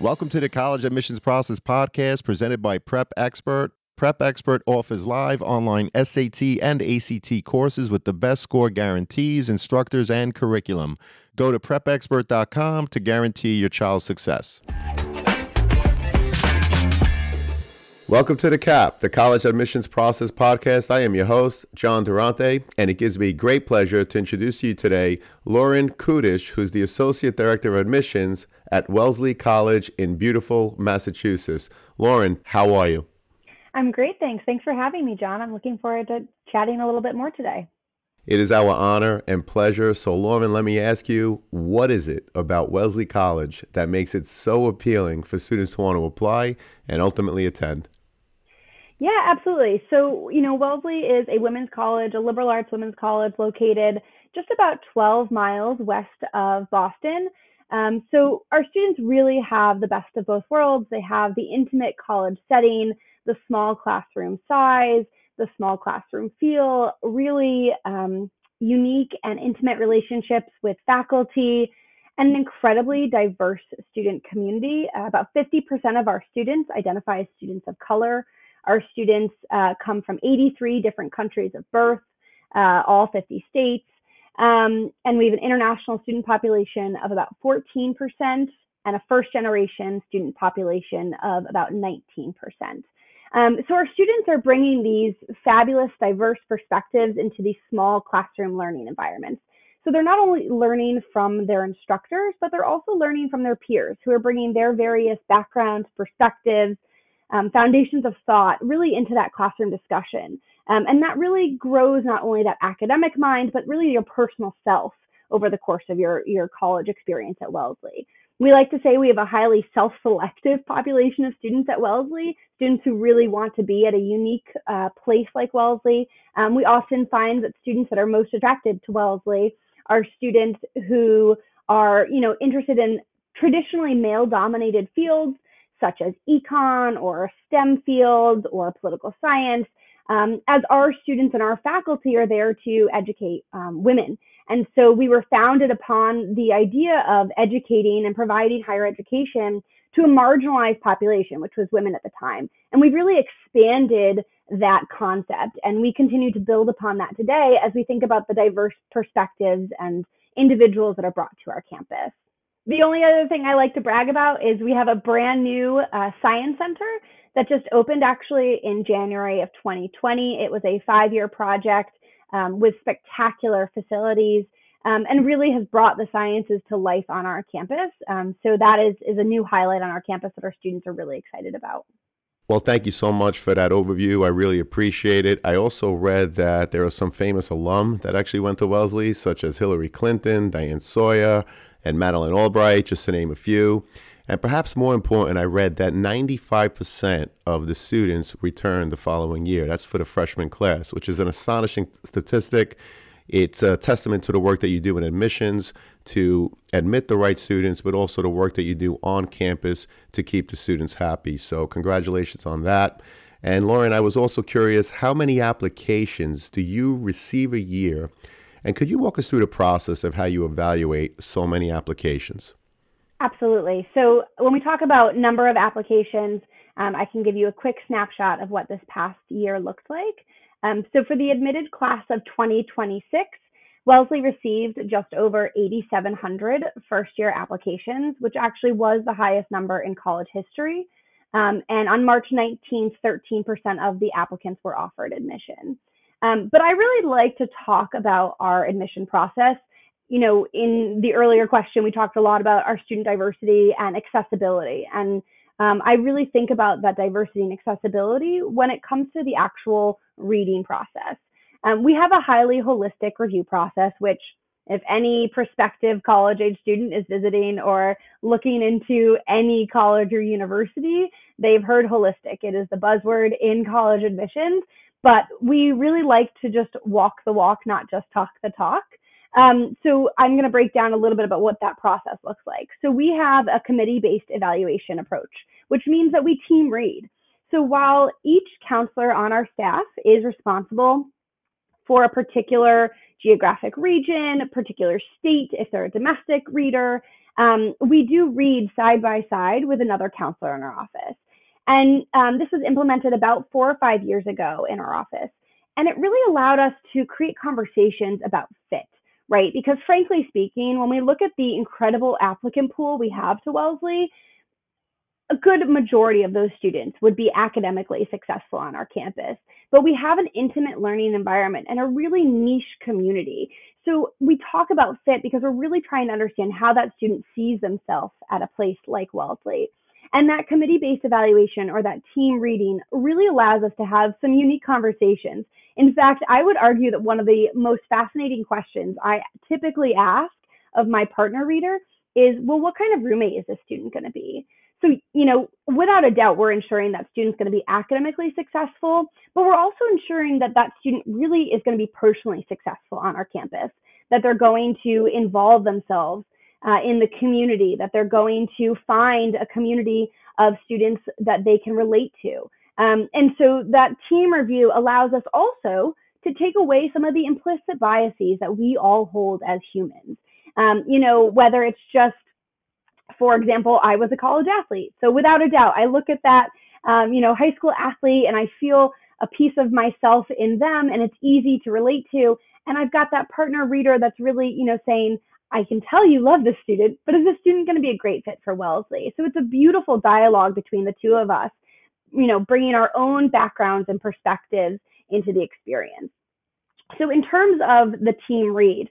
Welcome to the College Admissions Process Podcast presented by Prep Expert. Prep Expert offers live online SAT and ACT courses with the best score guarantees, instructors, and curriculum. Go to prepexpert.com to guarantee your child's success. Welcome to the CAP, the College Admissions Process Podcast. I am your host, John Durante, and it gives me great pleasure to introduce to you today Lauren Kudish, who's the Associate Director of Admissions at Wellesley College in beautiful Massachusetts. Lauren, how are you? I'm great, thanks. Thanks for having me, John. I'm looking forward to chatting a little bit more today. It is our honor and pleasure. So, Lauren, let me ask you, what is it about Wellesley College that makes it so appealing for students to want to apply and ultimately attend? Yeah, absolutely. So, Wellesley is a women's college, a liberal arts women's college located just about 12 miles west of Boston. So our students really have the best of both worlds. They have the intimate college setting, the small classroom size, the small classroom feel, really unique and intimate relationships with faculty, and an incredibly diverse student community. About 50% of our students identify as students of color. Our students come from 83 different countries of birth, all 50 states. And we have an international student population of about 14% and a first-generation student population of about 19%. So our students are bringing these fabulous, diverse perspectives into these small classroom learning environments. So they're not only learning from their instructors, but they're also learning from their peers who are bringing their various backgrounds, perspectives, foundations of thought really into that classroom discussion. And that really grows not only that academic mind, but really your personal self over the course of your college experience at Wellesley. We like to say we have a highly self-selective population of students at Wellesley, students who really want to be at a unique place like Wellesley. We often find that students that are most attracted to Wellesley are students who are, interested in traditionally male-dominated fields, such as econ or STEM fields or political science, as our students and our faculty are there to educate women. And so we were founded upon the idea of educating and providing higher education to a marginalized population, which was women at the time. And we've really expanded that concept, and we continue to build upon that today as we think about the diverse perspectives and individuals that are brought to our campus. The only other thing I like to brag about is we have a brand new science center that just opened actually in January of 2020. It was a 5-year project with spectacular facilities and really has brought the sciences to life on our campus. So that is a new highlight on our campus that our students are really excited about. Well, thank you so much for that overview. I really appreciate it. I also read that there are some famous alum that actually went to Wellesley, such as Hillary Clinton, Diane Sawyer, and Madeleine Albright, just to name a few. And perhaps more important, I read that 95% of the students returned the following year. That's for the freshman class, which is an astonishing statistic. It's a testament to the work that you do in admissions to admit the right students, but also the work that you do on campus to keep the students happy. So congratulations on that. And Lauren, I was also curious, how many applications do you receive a year? And could you walk us through the process of how you evaluate so many applications? Absolutely. So when we talk about number of applications, I can give you a quick snapshot of what this past year looks like. So for the admitted class of 2026, Wellesley received just over 8,700 first-year applications, which actually was the highest number in college history. And on March 19th, 13% of the applicants were offered admission. But I really like to talk about our admission process. In the earlier question, we talked a lot about our student diversity and accessibility. And I really think about that diversity and accessibility when it comes to the actual reading process. We have a highly holistic review process, which if any prospective college-age student is visiting or looking into any college or university, they've heard holistic. It is the buzzword in college admissions. But we really like to just walk the walk, not just talk the talk. So I'm going to break down a little bit about what that process looks like. So we have a committee-based evaluation approach, which means that we team read. So while each counselor on our staff is responsible for a particular geographic region, a particular state, if they're a domestic reader. We do read side by side with another counselor in our office. And this was implemented about 4 or 5 years ago in our office. And it really allowed us to create conversations about fit, right? Because frankly speaking, when we look at the incredible applicant pool we have to Wellesley, a good majority of those students would be academically successful on our campus, but we have an intimate learning environment and a really niche community. So we talk about fit because we're really trying to understand how that student sees themselves at a place like Wellesley. And that committee-based evaluation or that team reading really allows us to have some unique conversations. In fact, I would argue that one of the most fascinating questions I typically ask of my partner reader is, well, what kind of roommate is this student going to be? So, without a doubt, we're ensuring that student's going to be academically successful, but we're also ensuring that that student really is going to be personally successful on our campus, that they're going to involve themselves in the community, that they're going to find a community of students that they can relate to. And so that team review allows us also to take away some of the implicit biases that we all hold as humans. Whether it's just, for example, I was a college athlete. So without a doubt, I look at that, high school athlete and I feel a piece of myself in them and it's easy to relate to. And I've got that partner reader that's really, saying, I can tell you love this student, but is this student going to be a great fit for Wellesley? So it's a beautiful dialogue between the two of us, bringing our own backgrounds and perspectives into the experience. So in terms of the team read,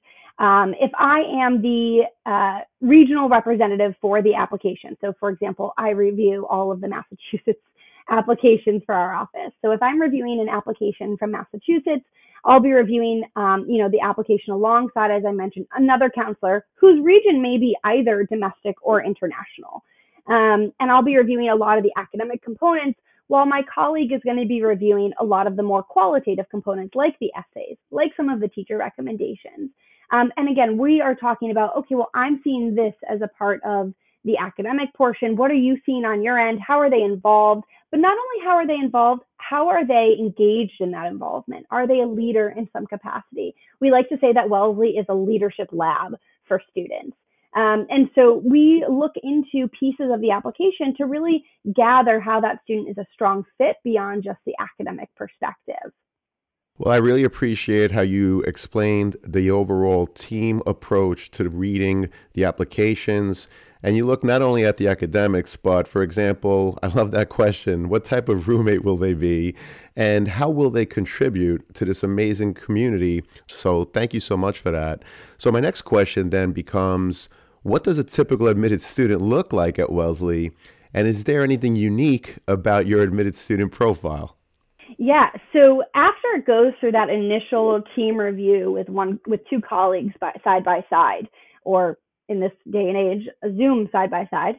if I am the regional representative for the application, so for example, I review all of the Massachusetts applications for our office. So if I'm reviewing an application from Massachusetts, I'll be reviewing, the application alongside, as I mentioned, another counselor whose region may be either domestic or international. And I'll be reviewing a lot of the academic components, while my colleague is going to be reviewing a lot of the more qualitative components, like the essays, like some of the teacher recommendations. And again, we are talking about, okay, well, I'm seeing this as a part of the academic portion. What are you seeing on your end? How are they involved? But not only how are they involved, how are they engaged in that involvement? Are they a leader in some capacity? We like to say that Wellesley is a leadership lab for students. And so we look into pieces of the application to really gather how that student is a strong fit beyond just the academic perspective. Well, I really appreciate how you explained the overall team approach to reading the applications. And you look not only at the academics, but for example, I love that question, what type of roommate will they be? And how will they contribute to this amazing community? So thank you so much for that. So my next question then becomes, what does a typical admitted student look like at Wellesley? And is there anything unique about your admitted student profile? Yeah, so after it goes through that initial team review with two colleagues side by side, or in this day and age, a Zoom side by side,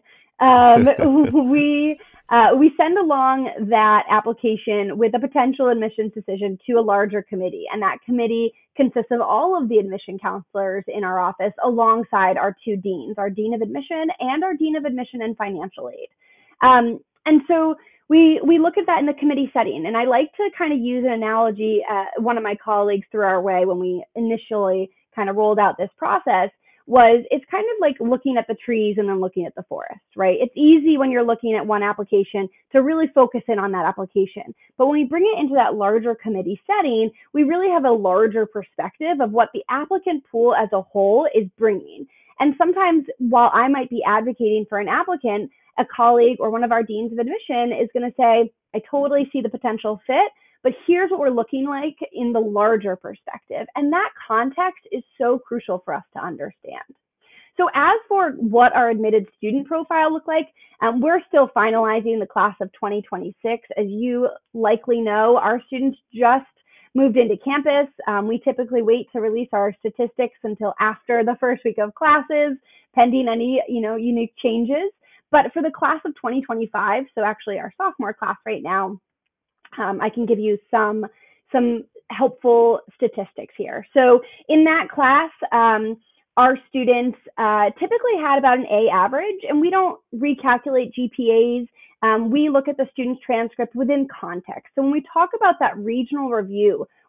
we send along that application with a potential admissions decision to a larger committee, and that committee consists of all of the admission counselors in our office, alongside our two deans, our dean of admission and our dean of admission and financial aid. And so we look at that in the committee setting, and I like to kind of use an analogy one of my colleagues threw our way when we initially kind of rolled out this process. It's kind of like looking at the trees and then looking at the forest, right? It's easy when you're looking at one application to really focus in on that application. But when we bring it into that larger committee setting, we really have a larger perspective of what the applicant pool as a whole is bringing. And sometimes while I might be advocating for an applicant, a colleague or one of our deans of admission is going to say, I totally see the potential fit, but here's what we're looking like in the larger perspective. And that context is so crucial for us to understand. So as for what our admitted student profile look like, we're still finalizing the class of 2026. As you likely know, our students just moved into campus. We typically wait to release our statistics until after the first week of classes, pending any unique changes. But for the class of 2025, so actually our sophomore class right now, I can give you some helpful statistics here. So in that class, our students typically had about an A average, and we don't recalculate GPAs. We look at the student's transcript within context. So when we talk about that regional review,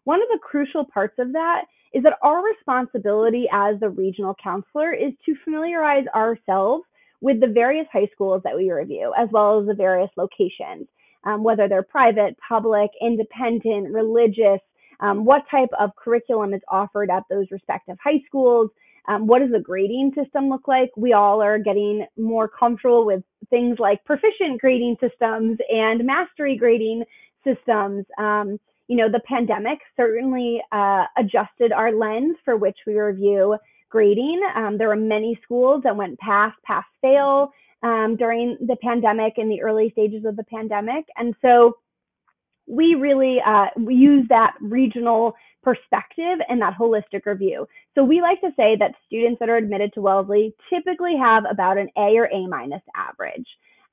one of the crucial parts of that is that our responsibility as the regional counselor is to familiarize ourselves with the various high schools that we review, as well as the various locations, whether they're private, public, independent, religious, what type of curriculum is offered at those respective high schools. What does the grading system look like? We all are getting more comfortable with things like proficient grading systems and mastery grading systems. The pandemic certainly adjusted our lens for which we review grading. There were many schools that went pass, fail during the pandemic, in the early stages of the pandemic. And so we really we use that regional perspective and that holistic review. So we like to say that students that are admitted to Wellesley typically have about an A or A minus average.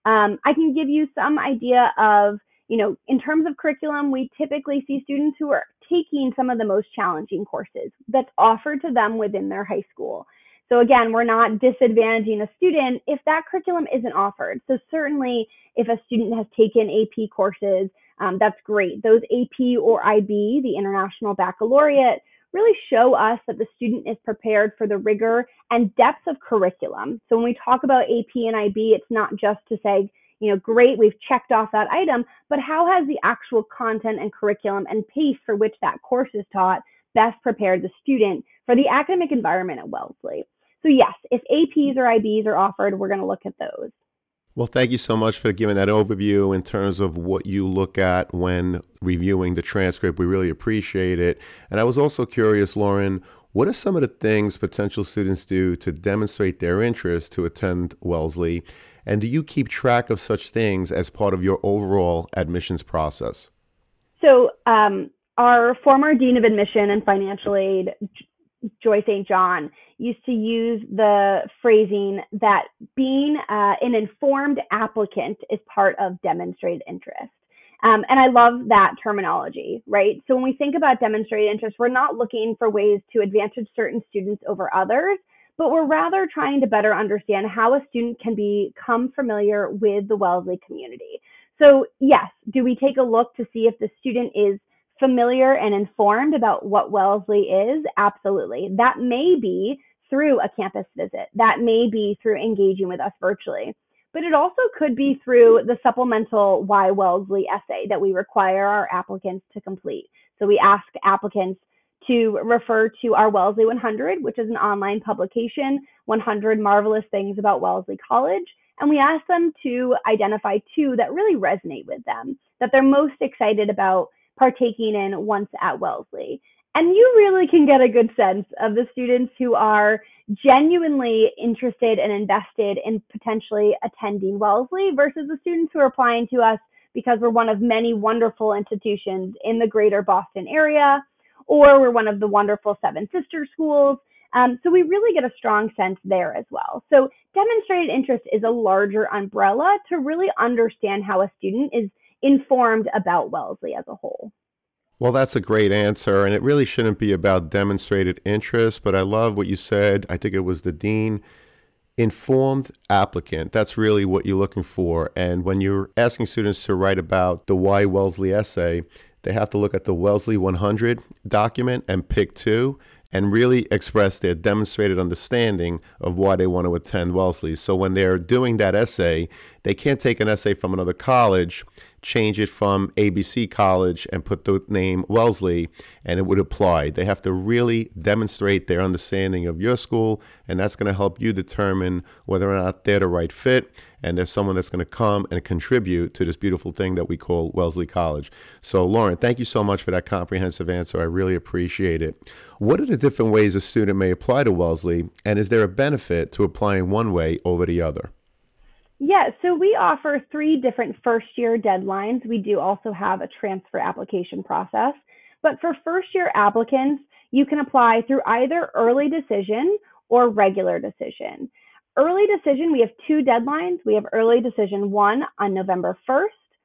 I can give you some idea of, in terms of curriculum, we typically see students who are taking some of the most challenging courses that's offered to them within their high school. So again, we're not disadvantaging a student if that curriculum isn't offered. So certainly if a student has taken AP courses, that's great. Those AP or IB, the International Baccalaureate, really show us that the student is prepared for the rigor and depth of curriculum. So when we talk about AP and IB, it's not just to say, great, we've checked off that item, but how has the actual content and curriculum and pace for which that course is taught best prepared the student for the academic environment at Wellesley? So yes, if APs or IBs are offered, we're going to look at those. Well, thank you so much for giving that overview in terms of what you look at when reviewing the transcript. We really appreciate it. And I was also curious, Lauren, what are some of the things potential students do to demonstrate their interest to attend Wellesley? And do you keep track of such things as part of your overall admissions process? So our former Dean of Admission and Financial Aid, Joy St. John, used to use the phrasing that being an informed applicant is part of demonstrated interest. And I love that terminology, right? So when we think about demonstrated interest, we're not looking for ways to advantage certain students over others, but we're rather trying to better understand how a student can become familiar with the Wellesley community. So yes, do we take a look to see if the student is familiar and informed about what Wellesley is? Absolutely. That may be through a campus visit. That may be through engaging with us virtually. But it also could be through the supplemental Why Wellesley essay that we require our applicants to complete. So we ask applicants to refer to our Wellesley 100, which is an online publication, 100 Marvelous Things About Wellesley College. And we ask them to identify 2 that really resonate with them, that they're most excited about partaking in once at Wellesley. And you really can get a good sense of the students who are genuinely interested and invested in potentially attending Wellesley versus the students who are applying to us because we're one of many wonderful institutions in the greater Boston area, or we're one of the wonderful 7 sister schools. So we really get a strong sense there as well. So demonstrated interest is a larger umbrella to really understand how a student is informed about Wellesley as a whole. Well, that's a great answer, and it really shouldn't be about demonstrated interest, but I love what you said. I think it was the dean. Informed applicant, that's really what you're looking for. And when you're asking students to write about the Why Wellesley essay, they have to look at the Wellesley 100 document and pick 2 and really express their demonstrated understanding of why they want to attend Wellesley. So when they're doing that essay, they can't take an essay from another college, change it from ABC College and put the name Wellesley, and it would apply. They have to really demonstrate their understanding of your school, and that's going to help you determine whether or not they're the right fit and there's someone that's going to come and contribute to this beautiful thing that we call Wellesley College. So, Lauren, thank you so much for that comprehensive answer. I really appreciate it. What are the different ways a student may apply to Wellesley, and is there a benefit to applying one way over the other? Yeah, so we offer 3 different first-year deadlines. We do also have a transfer application process. But for first-year applicants, you can apply through either early decision or regular decision. Early decision, we have 2 deadlines. We have early decision 1 on November 1st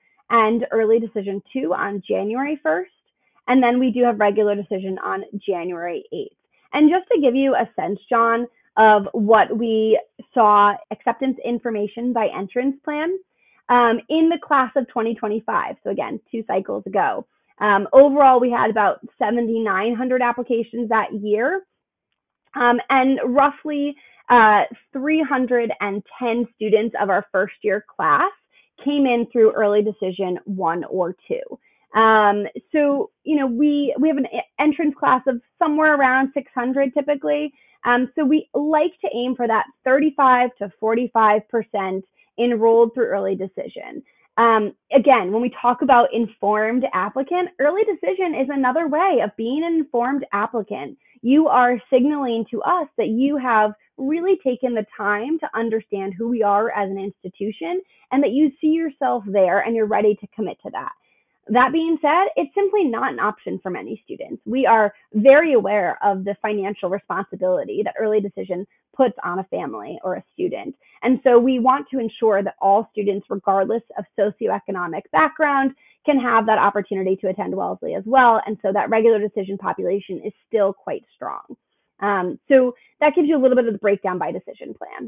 and early decision 2 on January 1st. And then we do have regular decision on January 8th. And just to give you a sense, John, of what we saw acceptance information by entrance plan in the class of 2025. So again, 2 cycles ago. Overall, we had about 7,900 applications that year, and roughly 310 students of our first year class came in through early decision 1 or 2. We have an entrance class of somewhere around 600 typically. So we like to aim for that 35 to 45% enrolled through early decision. Again, when we talk about informed applicant, early decision is another way of being an informed applicant. You are signaling to us that you have really taken the time to understand who we are as an institution and that you see yourself there and you're ready to commit to that. That being said, it's simply not an option for many students. We are very aware of the financial responsibility that early decision puts on a family or a student. And so we want to ensure that all students, regardless of socioeconomic background, can have that opportunity to attend Wellesley as well. And so that regular decision population is still quite strong. So that gives you a little bit of the breakdown by decision plan.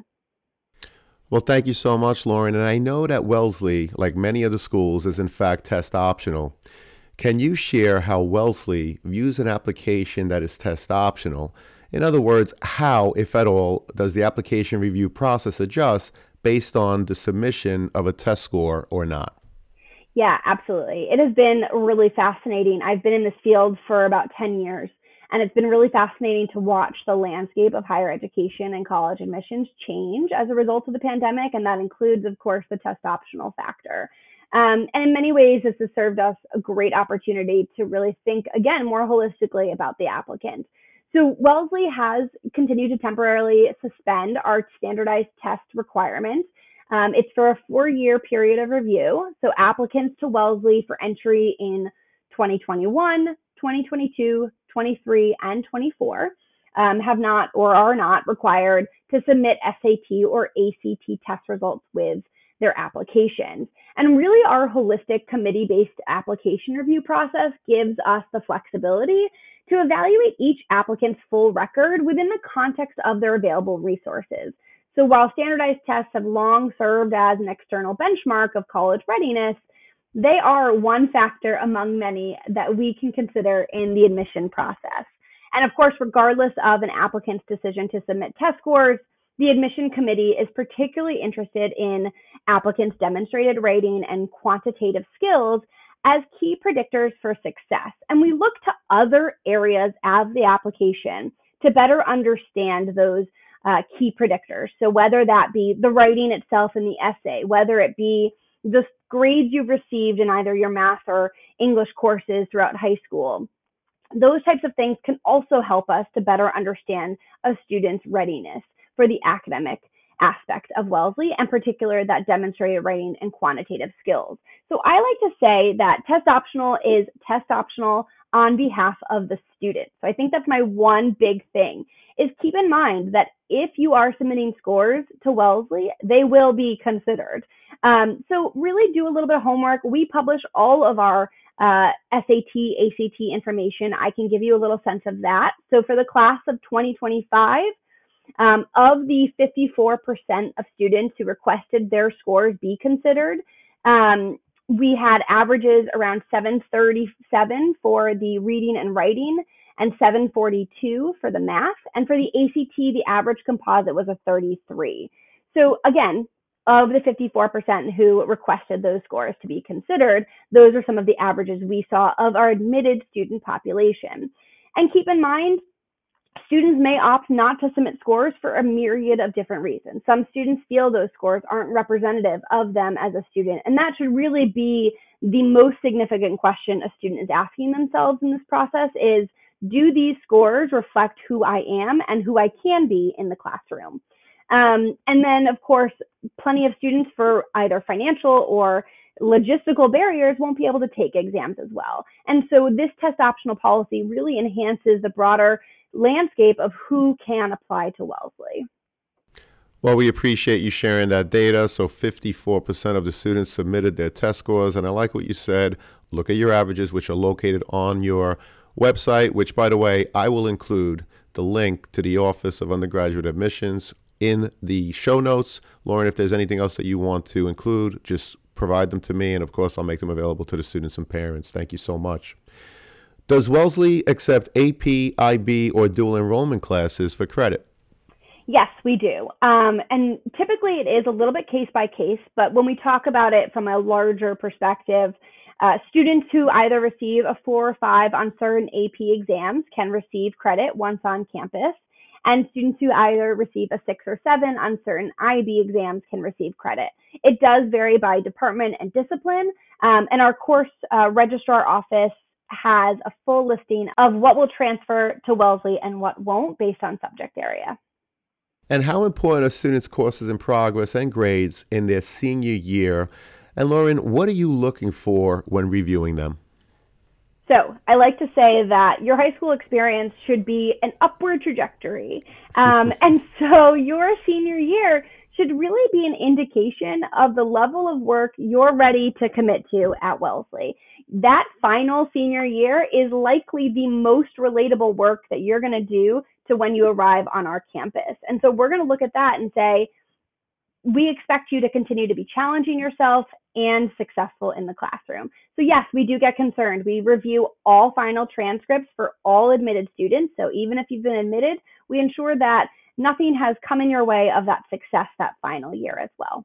Well, thank you so much, Lauren. And I know that Wellesley, like many other schools, is in fact test optional. Can you share how Wellesley views an application that is test optional? In other words, how, if at all, does the application review process adjust based on the submission of a test score or not? Yeah, absolutely. It has been really fascinating. I've been in this field for about 10 years, and it's been really fascinating to watch the landscape of higher education and college admissions change as a result of the pandemic. And that includes, of course, the test optional factor. And in many ways, this has served us a great opportunity to really think, again, more holistically about the applicant. So Wellesley has continued to temporarily suspend our standardized test requirements. It's for a 4-year period of review. So applicants to Wellesley for entry in 2021, 2022, 23, and 24 have not or are not required to submit SAT or ACT test results with their applications. And really, our holistic committee-based application review process gives us the flexibility to evaluate each applicant's full record within the context of their available resources. So while standardized tests have long served as an external benchmark of college readiness, they are one factor among many that we can consider in the admission process. And of course, regardless of an applicant's decision to submit test scores, the admission committee is particularly interested in applicants' demonstrated writing and quantitative skills as key predictors for success. And we look to other areas of the application to better understand those key predictors. So whether that be the writing itself in the essay, whether it be the grades you've received in either your math or English courses throughout high school, those types of things can also help us to better understand a student's readiness for the academic aspect of Wellesley, and particular that demonstrated writing and quantitative skills. So I like to say that test optional is test optional on behalf of the student. So I think that's my one big thing, is keep in mind that if you are submitting scores to Wellesley, they will be considered. So really do a little bit of homework. We publish all of our SAT, ACT information. I can give you a little sense of that. So for the class of 2025, of the 54% of students who requested their scores be considered, we had averages around 737 for the reading and writing and 742 for the math. And for the ACT, the average composite was a 33. So again, of the 54% who requested those scores to be considered, those are some of the averages we saw of our admitted student population. And keep in mind, students may opt not to submit scores for a myriad of different reasons. Some students feel those scores aren't representative of them as a student, and that should really be the most significant question a student is asking themselves in this process is, do these scores reflect who I am and who I can be in the classroom? And then, of course, plenty of students for either financial or logistical barriers won't be able to take exams as well. And so this test optional policy really enhances the broader landscape of who can apply to Wellesley. Well, we appreciate you sharing that data. So 54% of the students submitted their test scores. And I like what you said. Look at your averages, which are located on your website, which, by the way, I will include the link to the Office of Undergraduate Admissions in the show notes. Lauren, if there's anything else that you want to include, just provide them to me, and of course, I'll make them available to the students and parents. Thank you so much. Does Wellesley accept AP, IB, or dual enrollment classes for credit? Yes, we do. And typically it is a little bit case by case, but when we talk about it from a larger perspective, students who either receive a 4 or 5 on certain AP exams can receive credit once on campus, and students who either receive a 6 or 7 on certain IB exams can receive credit. It does vary by department and discipline, and our course registrar office has a full listing of what will transfer to Wellesley and what won't based on subject area. And how important are students' courses in progress and grades in their senior year? And Lauren, what are you looking for when reviewing them? So I like to say that your high school experience should be an upward trajectory. And so your senior year should really be an indication of the level of work you're ready to commit to at Wellesley. That final senior year is likely the most relatable work that you're going to do to when you arrive on our campus. And so we're going to look at that and say, we expect you to continue to be challenging yourself and successful in the classroom. So yes, we do get concerned. We review all final transcripts for all admitted students. So even if you've been admitted, we ensure that nothing has come in your way of that success that final year as well.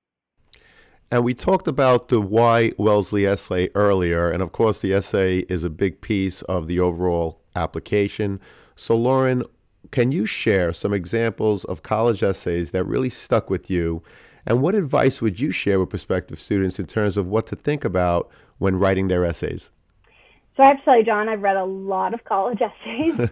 And we talked about the Why Wellesley essay earlier. And of course, the essay is a big piece of the overall application. So, Lauren, can you share some examples of college essays that really stuck with you? And what advice would you share with prospective students in terms of what to think about when writing their essays? So I have to tell you, John, I've read a lot of college essays.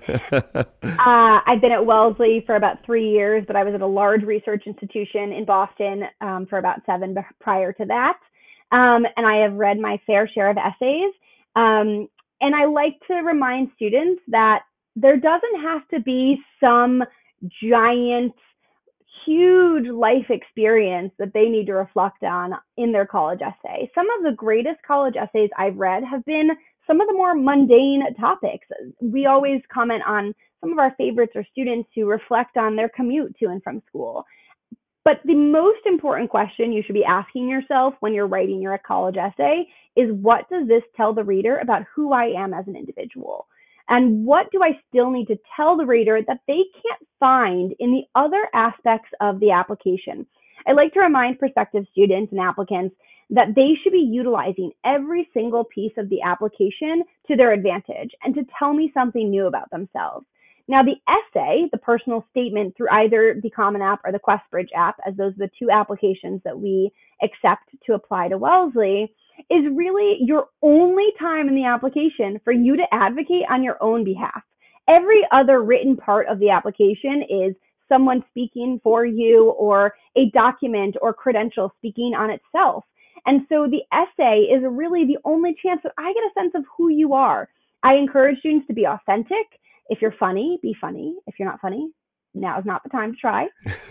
I've been at Wellesley for about 3 years, but I was at a large research institution in Boston for about 7 prior to that. And I have read my fair share of essays. And I like to remind students that there doesn't have to be some giant, huge life experience that they need to reflect on in their college essay. Some of the greatest college essays I've read have been some of the more mundane topics. We always comment on some of our favorites are students who reflect on their commute to and from school. But the most important question you should be asking yourself when you're writing your college essay is, what does this tell the reader about who I am as an individual? And what do I still need to tell the reader that they can't find in the other aspects of the application? I like to remind prospective students and applicants that they should be utilizing every single piece of the application to their advantage and to tell me something new about themselves. Now, the essay, the personal statement through either the Common App or the QuestBridge app, as those are the two applications that we accept to apply to Wellesley, is really your only time in the application for you to advocate on your own behalf. Every other written part of the application is someone speaking for you or a document or credential speaking on itself. And so the essay is really the only chance that I get a sense of who you are. I encourage students to be authentic. If you're funny, be funny. If you're not funny, now is not the time to try.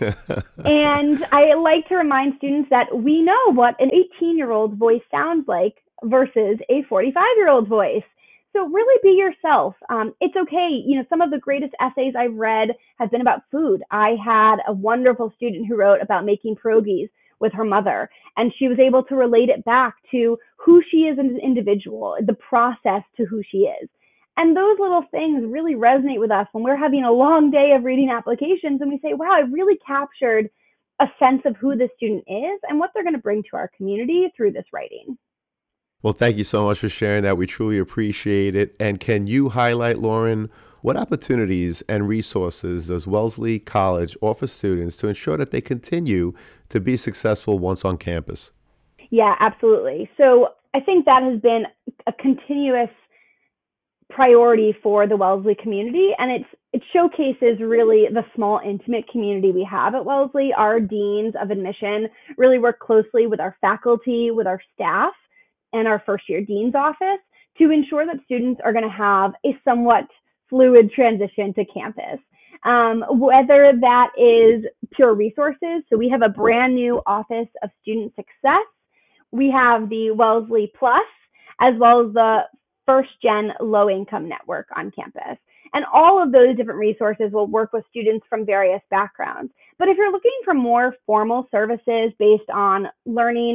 And I like to remind students that we know what an 18-year-old voice sounds like versus a 45-year-old voice. So really be yourself. It's okay. Some of the greatest essays I've read have been about food. I had a wonderful student who wrote about making pierogies with her mother, and she was able to relate it back to who she is as an individual, the process to who she is. And those little things really resonate with us when we're having a long day of reading applications and we say, wow, I really captured a sense of who the student is and what they're going to bring to our community through this writing. Well, thank you so much for sharing that. We truly appreciate it. And can you highlight, Lauren, what opportunities and resources does Wellesley College offer students to ensure that they continue to be successful once on campus? Yeah, absolutely. So I think that has been a continuous priority for the Wellesley community, and it showcases really the small, intimate community we have at Wellesley. Our deans of admission really work closely with our faculty, with our staff, and our first-year dean's office to ensure that students are going to have a somewhat fluid transition to campus. Whether that is pure resources, so we have a brand new Office of Student Success. We have the Wellesley Plus, as well as the First Gen Low Income Network on campus. And all of those different resources will work with students from various backgrounds. But if you're looking for more formal services based on learning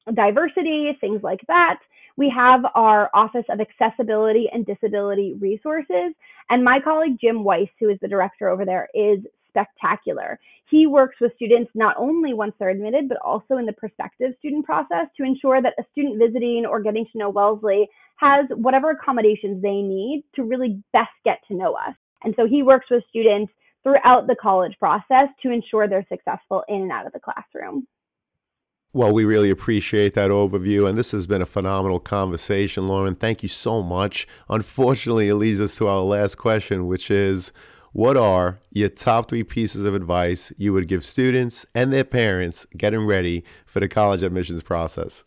diversity, things like that. We have our Office of Accessibility and Disability Resources. And my colleague, Jim Weiss, who is the director over there, is spectacular. He works with students not only once they're admitted, but also in the prospective student process to ensure that a student visiting or getting to know Wellesley has whatever accommodations they need to really best get to know us. And so he works with students throughout the college process to ensure they're successful in and out of the classroom. Well, we really appreciate that overview, and this has been a phenomenal conversation, Lauren. Thank you so much. Unfortunately, it leads us to our last question, which is, what are your top 3 pieces of advice you would give students and their parents getting ready for the college admissions process?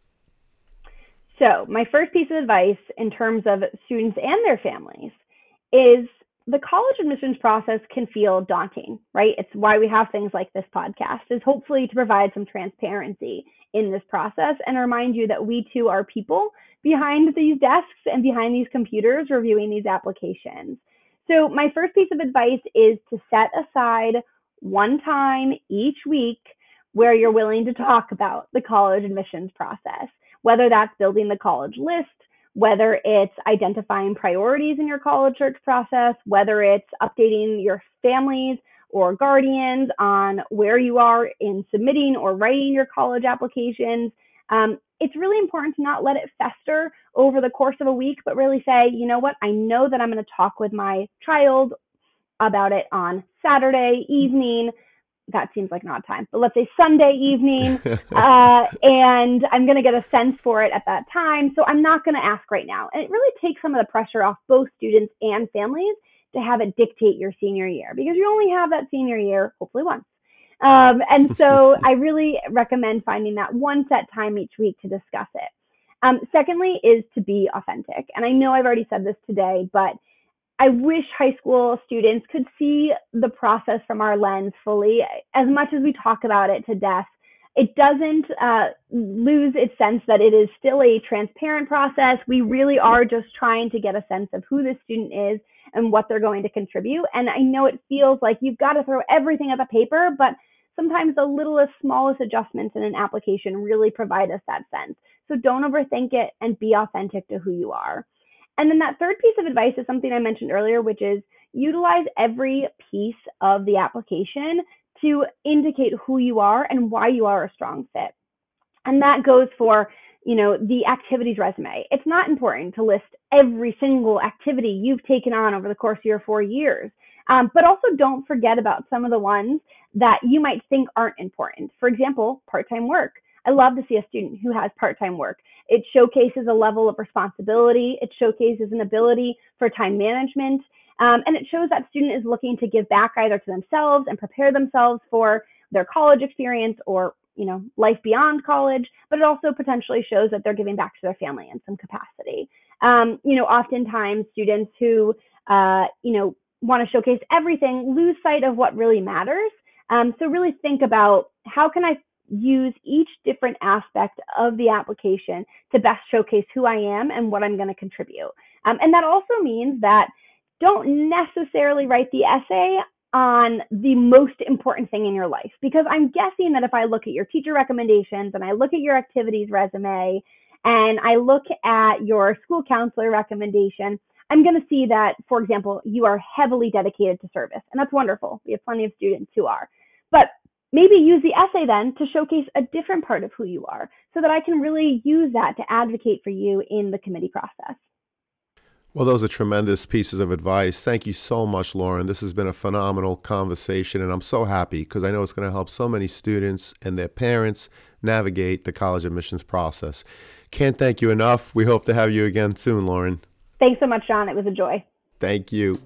So my first piece of advice in terms of students and their families is the college admissions process can feel daunting, right? It's why we have things like this podcast, is hopefully to provide some transparency in this process and remind you that we too are people behind these desks and behind these computers reviewing these applications. So my first piece of advice is to set aside one time each week where you're willing to talk about the college admissions process, whether that's building the college list, whether it's identifying priorities in your college search process, whether it's updating your families or guardians on where you are in submitting or writing your college applications. It's really important to not let it fester over the course of a week, but really say, you know what, I know that I'm going to talk with my child about it on Saturday evening. That seems like an odd time, but let's say Sunday evening, and I'm going to get a sense for it at that time. So I'm not going to ask right now. And it really takes some of the pressure off both students and families to have it dictate your senior year, because you only have that senior year, hopefully once. And so I really recommend finding that one set time each week to discuss it. Secondly is to be authentic. And I know I've already said this today, but I wish high school students could see the process from our lens fully. As much as we talk about it to death, it doesn't lose its sense that it is still a transparent process. We really are just trying to get a sense of who the student is and what they're going to contribute. And I know it feels like you've got to throw everything at the paper, but sometimes the littlest, smallest adjustments in an application really provide us that sense. So don't overthink it and be authentic to who you are. And then that third piece of advice is something I mentioned earlier, which is utilize every piece of the application to indicate who you are and why you are a strong fit. And that goes for, the activities resume. It's not important to list every single activity you've taken on over the course of your 4 years. But also don't forget about some of the ones that you might think aren't important. For example, part-time work. I love to see a student who has part-time work. It showcases a level of responsibility. It showcases an ability for time management. And it shows that student is looking to give back either to themselves and prepare themselves for their college experience or, life beyond college, but it also potentially shows that they're giving back to their family in some capacity. Oftentimes students who, want to showcase everything lose sight of what really matters. So really think about, how can I use each different aspect of the application to best showcase who I am and what I'm going to contribute. And that also means that don't necessarily write the essay on the most important thing in your life, because I'm guessing that if I look at your teacher recommendations and I look at your activities resume and I look at your school counselor recommendation, I'm going to see that, for example, you are heavily dedicated to service, and that's wonderful. We have plenty of students who are, but maybe use the essay then to showcase a different part of who you are so that I can really use that to advocate for you in the committee process. Well, those are tremendous pieces of advice. Thank you so much, Lauren. This has been a phenomenal conversation, and I'm so happy because I know it's going to help so many students and their parents navigate the college admissions process. Can't thank you enough. We hope to have you again soon, Lauren. Thanks so much, John. It was a joy. Thank you.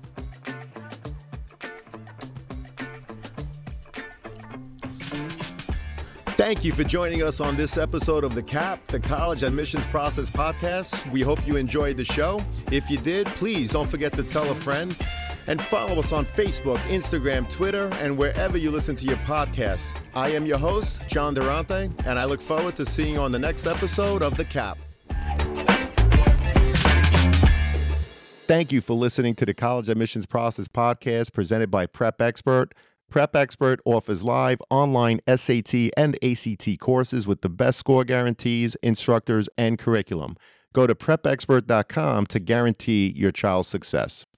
Thank you for joining us on this episode of the CAP, the College Admissions Process Podcast. We hope you enjoyed the show. If you did, please don't forget to tell a friend and follow us on Facebook, Instagram, Twitter, and wherever you listen to your podcasts. I am your host, John Durante, and I look forward to seeing you on the next episode of the CAP. Thank you for listening to the College Admissions Process Podcast presented by Prep Expert. Prep Expert offers live online SAT and ACT courses with the best score guarantees, instructors, and curriculum. Go to prepexpert.com to guarantee your child's success.